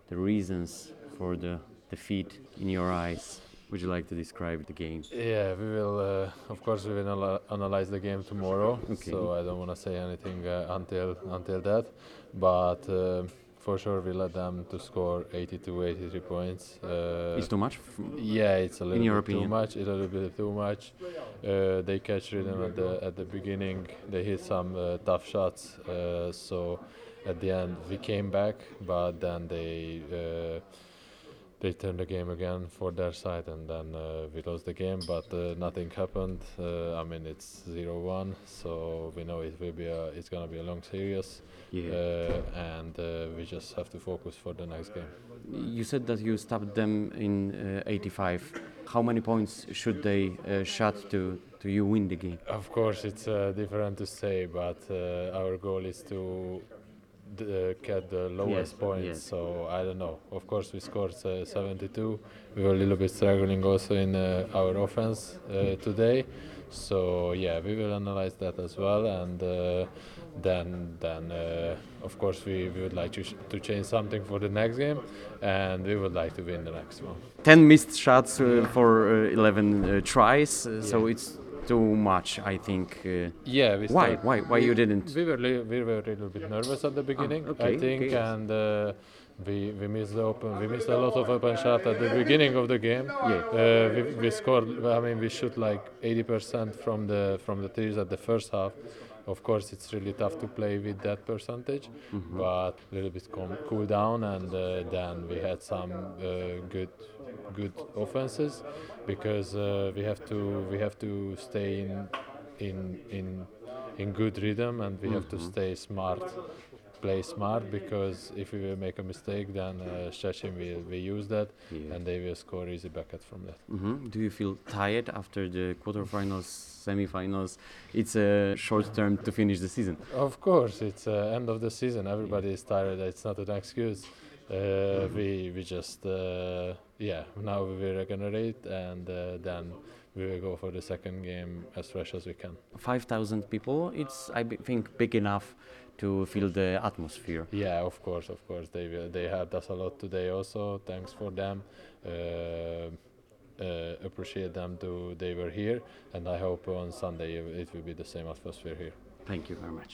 the reasons for the defeat in your eyes? Would you like to describe the game? Yeah, we will. Of course, we will analyze the game tomorrow. Okay. So I don't want to say anything until that. But for sure, we let them to score 82, 83 points. It's too much. Yeah, it's a little your bit too opinion? much. A little bit too much. They catch rhythm at the beginning. They hit some tough shots. So at the end, we came back, but then they turned the game again for their side, and then we lost the game. But nothing happened. I mean, it's 0-1, so we know it's gonna be a long series. Yeah. And we just have to focus for the next game. You said that you stopped them in 85. How many points should they shot to you win the game? Of course, it's different to say, but our goal is to get the lowest Yes, points. yes. So I don't know. Of course, we scored 72. We were a little bit struggling also in our offense today. So yeah, we will analyze that as well, and then of course we would like to change something for the next game, and we would like to win the next one. 10 missed shots for 11 tries, so Yeah. it's too much, I think. Yeah. Why you didn't? We were a little bit nervous at the beginning, okay, I think, okay. and we missed we missed a lot of open shots at the beginning of the game. Yeah. We scored. I mean, we shoot like 80% from the threes at the first half. Of course, it's really tough to play with that percentage, but a little bit cool down, and then we had some good offenses, because we have to stay in good rhythm, and we have to stay smart, play smart, because if we will make a mistake, then Szczecin will use that, Yeah. and they will score easy bucket from that. Do you feel tired after the quarterfinals, semifinals? It's a short term to finish the season. Of course, it's end of the season. Everybody is tired. It's not an excuse. We just now we will regenerate, and then we will go for the second game as fresh as we can. 5,000 people, it's, think, big enough to feel the atmosphere. Yeah, of course. They helped us a lot today also. Thanks for them. Appreciate them too. They were here, and I hope on Sunday it will be the same atmosphere here. Thank you very much.